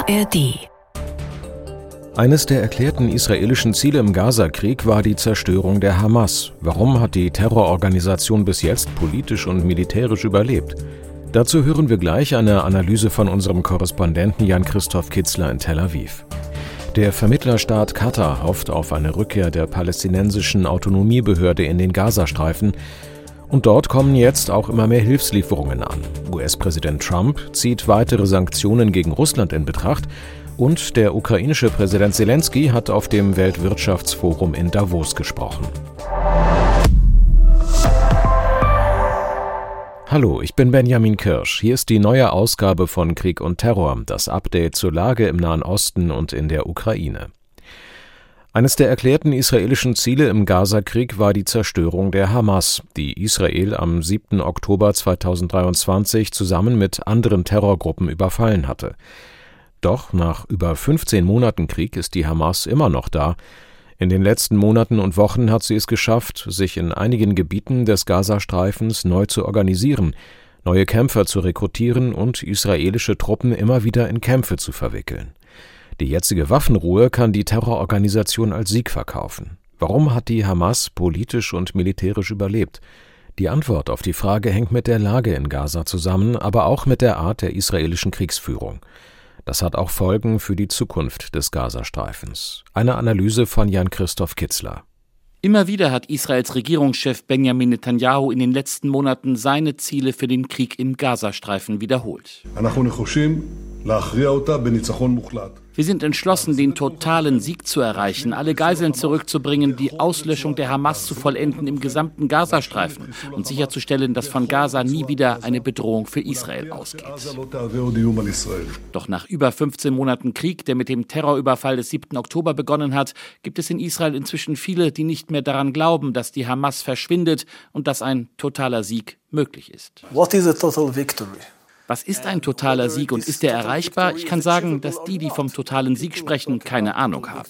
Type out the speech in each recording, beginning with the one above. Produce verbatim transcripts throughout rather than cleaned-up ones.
A R D. Eines der erklärten israelischen Ziele im Gaza-Krieg war die Zerstörung der Hamas. Warum hat die Terrororganisation bis jetzt politisch und militärisch überlebt? Dazu hören wir gleich eine Analyse von unserem Korrespondenten Jan-Christoph Kitzler in Tel Aviv. Der Vermittlerstaat Katar hofft auf eine Rückkehr der palästinensischen Autonomiebehörde in den Gazastreifen. Und dort kommen jetzt auch immer mehr Hilfslieferungen an. U S-Präsident Trump zieht weitere Sanktionen gegen Russland in Betracht. Und der ukrainische Präsident Selenskyj hat auf dem Weltwirtschaftsforum in Davos gesprochen. Hallo, ich bin Benjamin Kirsch. Hier ist die neue Ausgabe von Krieg und Terror, das Update zur Lage im Nahen Osten und in der Ukraine. Eines der erklärten israelischen Ziele im Gaza-Krieg war die Zerstörung der Hamas, die Israel am siebten Oktober zweitausenddreiundzwanzig zusammen mit anderen Terrorgruppen überfallen hatte. Doch nach über fünfzehn Monaten Krieg ist die Hamas immer noch da. In den letzten Monaten und Wochen hat sie es geschafft, sich in einigen Gebieten des Gazastreifens neu zu organisieren, neue Kämpfer zu rekrutieren und israelische Truppen immer wieder in Kämpfe zu verwickeln. Die jetzige Waffenruhe kann die Terrororganisation als Sieg verkaufen. Warum hat die Hamas politisch und militärisch überlebt? Die Antwort auf die Frage hängt mit der Lage in Gaza zusammen, aber auch mit der Art der israelischen Kriegsführung. Das hat auch Folgen für die Zukunft des Gazastreifens. Eine Analyse von Jan-Christoph Kitzler. Immer wieder hat Israels Regierungschef Benjamin Netanyahu in den letzten Monaten seine Ziele für den Krieg im Gazastreifen wiederholt. Wir sind entschlossen, den totalen Sieg zu erreichen, alle Geiseln zurückzubringen, die Auslöschung der Hamas zu vollenden im gesamten Gazastreifen und sicherzustellen, dass von Gaza nie wieder eine Bedrohung für Israel ausgeht. Doch nach über fünfzehn Monaten Krieg, der mit dem Terrorüberfall des siebten Oktober begonnen hat, gibt es in Israel inzwischen viele, die nicht mehr daran glauben, dass die Hamas verschwindet und dass ein totaler Sieg möglich ist. What is a total victory? Was ist ein totaler Sieg und ist er erreichbar? Ich kann sagen, dass die, die vom totalen Sieg sprechen, keine Ahnung haben.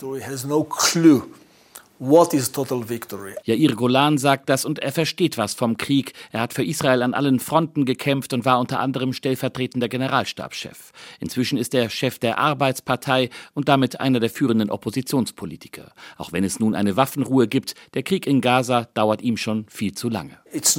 Yair Golan sagt das und er versteht was vom Krieg. Er hat für Israel an allen Fronten gekämpft und war unter anderem stellvertretender Generalstabschef. Inzwischen ist er Chef der Arbeitspartei und damit einer der führenden Oppositionspolitiker. Auch wenn es nun eine Waffenruhe gibt, der Krieg in Gaza dauert ihm schon viel zu lange. Es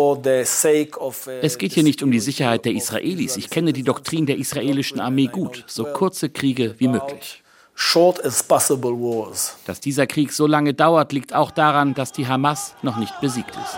geht hier nicht um die Sicherheit der Israelis. Ich kenne die Doktrin der israelischen Armee gut. So kurze Kriege wie möglich. Short as possible wars. Dass dieser Krieg so lange dauert, liegt auch daran, dass die Hamas noch nicht besiegt ist.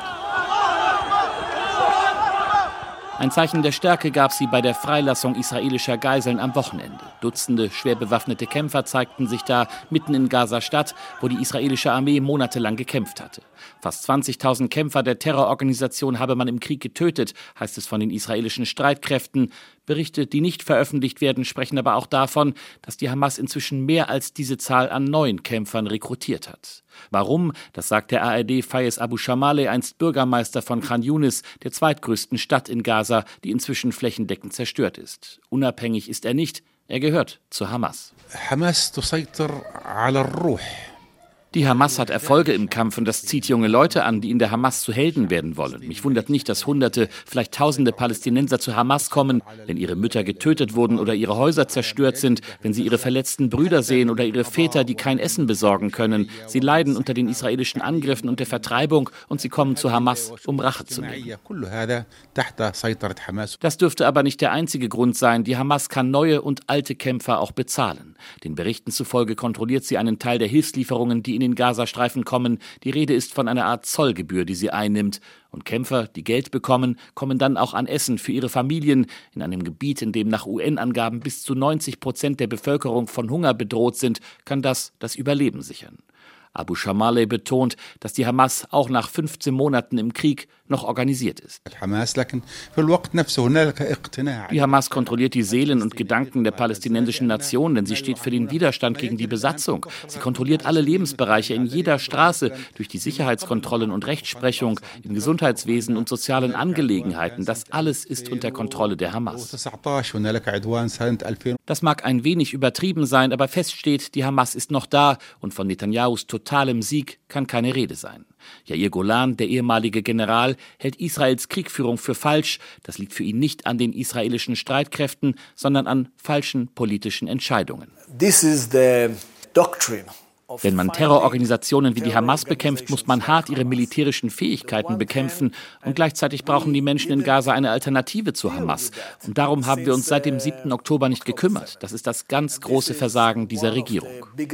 Ein Zeichen der Stärke gab sie bei der Freilassung israelischer Geiseln am Wochenende. Dutzende schwer bewaffnete Kämpfer zeigten sich da mitten in Gaza-Stadt, wo die israelische Armee monatelang gekämpft hatte. Fast zwanzigtausend Kämpfer der Terrororganisation habe man im Krieg getötet, heißt es von den israelischen Streitkräften. Berichte, die nicht veröffentlicht werden, sprechen aber auch davon, dass die Hamas inzwischen mehr als diese Zahl an neuen Kämpfern rekrutiert hat. Warum? Das sagt der A R D Fayez Abu Shamaleh, einst Bürgermeister von Khan Yunis, der zweitgrößten Stadt in Gaza, die inzwischen flächendeckend zerstört ist. Unabhängig ist er nicht, er gehört zur Hamas. Hamas تسيطر على الروح. Die Hamas hat Erfolge im Kampf und das zieht junge Leute an, die in der Hamas zu Helden werden wollen. Mich wundert nicht, dass Hunderte, vielleicht Tausende Palästinenser zu Hamas kommen, wenn ihre Mütter getötet wurden oder ihre Häuser zerstört sind, wenn sie ihre verletzten Brüder sehen oder ihre Väter, die kein Essen besorgen können. Sie leiden unter den israelischen Angriffen und der Vertreibung und sie kommen zu Hamas, um Rache zu nehmen. Das dürfte aber nicht der einzige Grund sein. Die Hamas kann neue und alte Kämpfer auch bezahlen. Den Berichten zufolge kontrolliert sie einen Teil der Hilfslieferungen, die in den Gazastreifen kommen. Die Rede ist von einer Art Zollgebühr, die sie einnimmt. Und Kämpfer, die Geld bekommen, kommen dann auch an Essen für ihre Familien. In einem Gebiet, in dem nach U N-Angaben bis zu neunzig Prozent der Bevölkerung von Hunger bedroht sind, kann das das Überleben sichern. Abu Shamaleh betont, dass die Hamas auch nach fünfzehn Monaten im Krieg noch organisiert ist. Die Hamas kontrolliert die Seelen und Gedanken der palästinensischen Nation, denn sie steht für den Widerstand gegen die Besatzung. Sie kontrolliert alle Lebensbereiche in jeder Straße durch die Sicherheitskontrollen und Rechtsprechung, im Gesundheitswesen und sozialen Angelegenheiten. Das alles ist unter Kontrolle der Hamas. Das mag ein wenig übertrieben sein, aber fest steht, die Hamas ist noch da und von Netanyahus totalem Sieg kann keine Rede sein. Jair Golan, der ehemalige General, hält Israels Kriegführung für falsch. Das liegt für ihn nicht an den israelischen Streitkräften, sondern an falschen politischen Entscheidungen. This is the doctrine. Wenn man Terrororganisationen wie die Hamas bekämpft, muss man hart ihre militärischen Fähigkeiten bekämpfen. Und gleichzeitig brauchen die Menschen in Gaza eine Alternative zu Hamas. Und darum haben wir uns seit dem siebten Oktober nicht gekümmert. Das ist das ganz große Versagen dieser Regierung.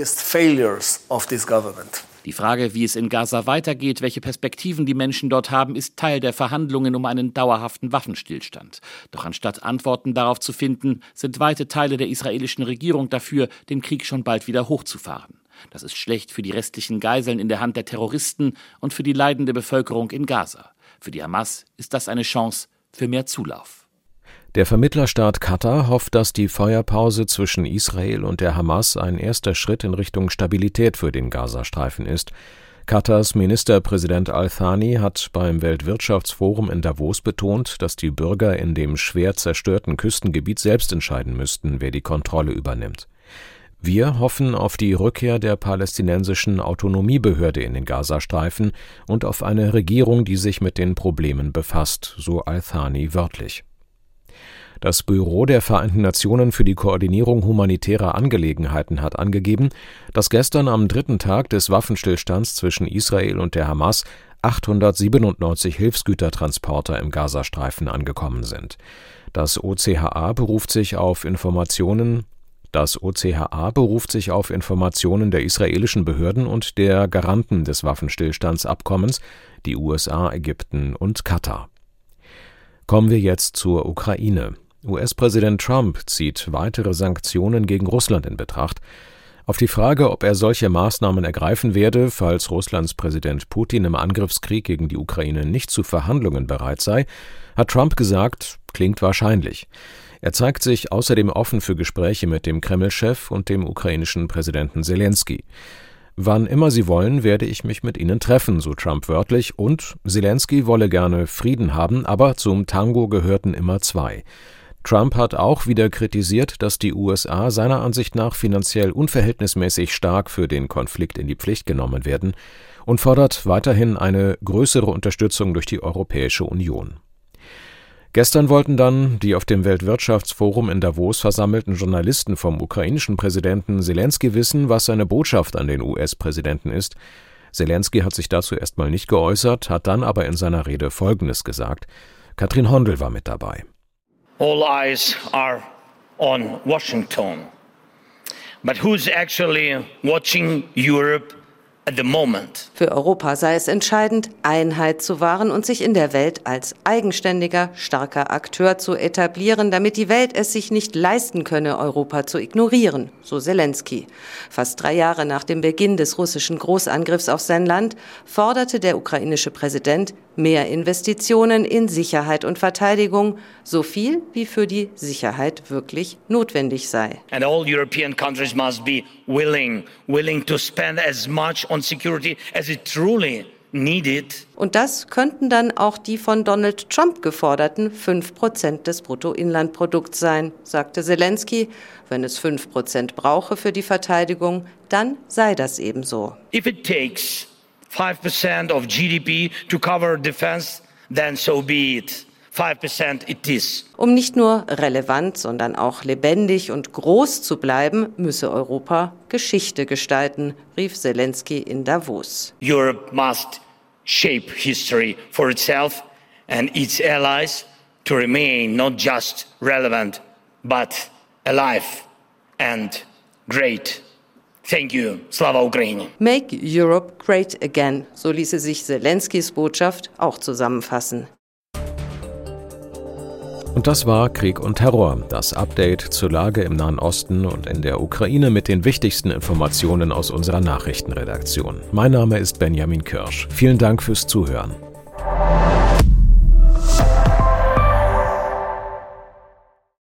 Die Frage, wie es in Gaza weitergeht, welche Perspektiven die Menschen dort haben, ist Teil der Verhandlungen um einen dauerhaften Waffenstillstand. Doch anstatt Antworten darauf zu finden, sind weite Teile der israelischen Regierung dafür, den Krieg schon bald wieder hochzufahren. Das ist schlecht für die restlichen Geiseln in der Hand der Terroristen und für die leidende Bevölkerung in Gaza. Für die Hamas ist das eine Chance für mehr Zulauf. Der Vermittlerstaat Katar hofft, dass die Feuerpause zwischen Israel und der Hamas ein erster Schritt in Richtung Stabilität für den Gazastreifen ist. Katars Ministerpräsident Al-Thani hat beim Weltwirtschaftsforum in Davos betont, dass die Bürger in dem schwer zerstörten Küstengebiet selbst entscheiden müssten, wer die Kontrolle übernimmt. Wir hoffen auf die Rückkehr der palästinensischen Autonomiebehörde in den Gazastreifen und auf eine Regierung, die sich mit den Problemen befasst, so Al-Thani wörtlich. Das Büro der Vereinten Nationen für die Koordinierung humanitärer Angelegenheiten hat angegeben, dass gestern am dritten Tag des Waffenstillstands zwischen Israel und der Hamas achthundertsiebenundneunzig Hilfsgütertransporter im Gazastreifen angekommen sind. Das O C H A beruft sich auf Informationen Das O C H A beruft sich auf Informationen der israelischen Behörden und der Garanten des Waffenstillstandsabkommens, die U S A, Ägypten und Katar. Kommen wir jetzt zur Ukraine. U S-Präsident Trump zieht weitere Sanktionen gegen Russland in Betracht. Auf die Frage, ob er solche Maßnahmen ergreifen werde, falls Russlands Präsident Putin im Angriffskrieg gegen die Ukraine nicht zu Verhandlungen bereit sei, hat Trump gesagt, klingt wahrscheinlich. Er zeigt sich außerdem offen für Gespräche mit dem Kreml-Chef und dem ukrainischen Präsidenten Selenskyj. Wann immer sie wollen, werde ich mich mit ihnen treffen, so Trump wörtlich, und Selenskyj wolle gerne Frieden haben, aber zum Tango gehörten immer zwei. Trump hat auch wieder kritisiert, dass die U S A seiner Ansicht nach finanziell unverhältnismäßig stark für den Konflikt in die Pflicht genommen werden und fordert weiterhin eine größere Unterstützung durch die Europäische Union. Gestern wollten dann die auf dem Weltwirtschaftsforum in Davos versammelten Journalisten vom ukrainischen Präsidenten Selenskyj wissen, was seine Botschaft an den U S-Präsidenten ist. Selenskyj hat sich dazu erstmal nicht geäußert, hat dann aber in seiner Rede Folgendes gesagt. Katrin Hondel war mit dabei. All eyes are on Washington. But who's actually watching Europe at the moment? Für Europa sei es entscheidend, Einheit zu wahren und sich in der Welt als eigenständiger, starker Akteur zu etablieren, damit die Welt es sich nicht leisten könne, Europa zu ignorieren, so Selenskyj. Fast drei Jahre nach dem Beginn des russischen Großangriffs auf sein Land forderte der ukrainische Präsident mehr Investitionen in Sicherheit und Verteidigung, so viel wie für die Sicherheit wirklich notwendig sei. And all European countries must be willing, willing to spend as much on security as it truly needed. Und das könnten dann auch die von Donald Trump geforderten fünf Prozent des Bruttoinlandprodukts sein, sagte Selenskyj. Wenn es fünf Prozent brauche für die Verteidigung, dann sei das ebenso. If it takes five percent of G D P to cover defense, then so be it. five percent it is. Um nicht nur relevant, sondern auch lebendig und groß zu bleiben, müsse Europa Geschichte gestalten, rief Selenskyj in Davos. Europe must shape history for itself and its allies to remain not just relevant, but alive and great. Thank you. Slava Ukraini. Make Europe great again, so ließe sich Selenskyjs Botschaft auch zusammenfassen. Und das war Krieg und Terror, das Update zur Lage im Nahen Osten und in der Ukraine mit den wichtigsten Informationen aus unserer Nachrichtenredaktion. Mein Name ist Benjamin Kirsch. Vielen Dank fürs Zuhören.